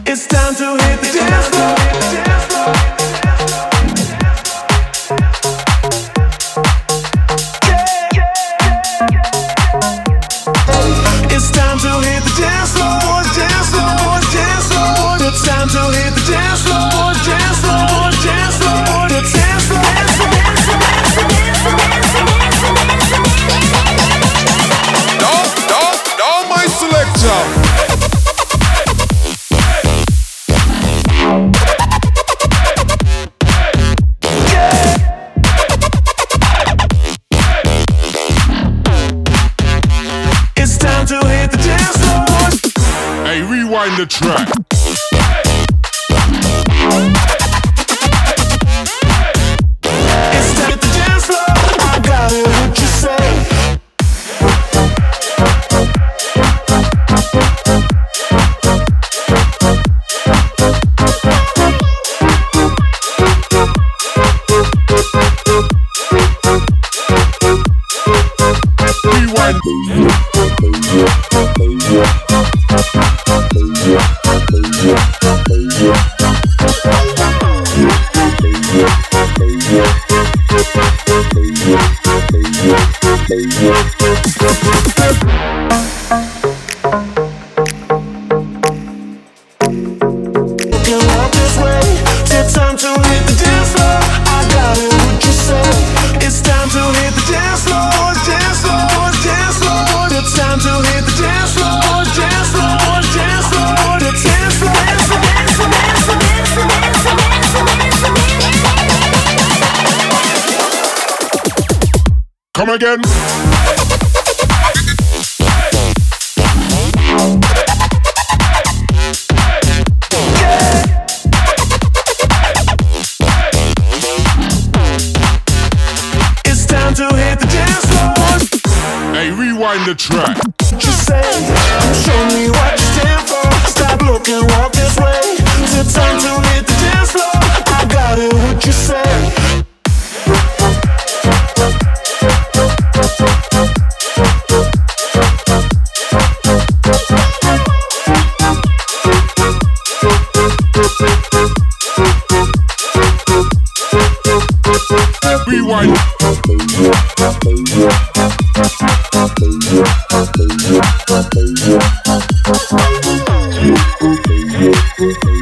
It's time to hit the dance floor. It's time to hit the dance floor, dance floor, dance floor. It's time to hit the dance floor, dance floor, dance floor. It's dance floor. Now my selector. Rewind the track. It's time to the dance floor. I got it, what you say? Rewind. Come again. It's time to hit the dance floor. Hey, rewind the track. Just say, show me what you stand for. Stop looking, walk this way. It's time to hit the dance floor. I got it, what you say? Rewind.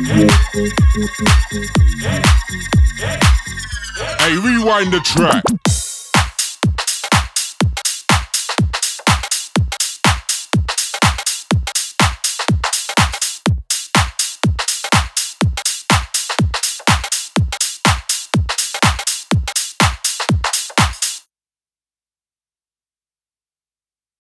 Hey, rewind the track.